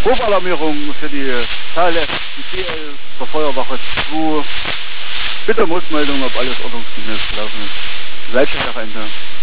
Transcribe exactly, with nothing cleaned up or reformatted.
Hochalarmierung für die Teile F D L zur Feuerwache zwei. Bitte Mussmeldung, ob alles ordnungsgemäß gelaufen ist. Seid ihr Ende.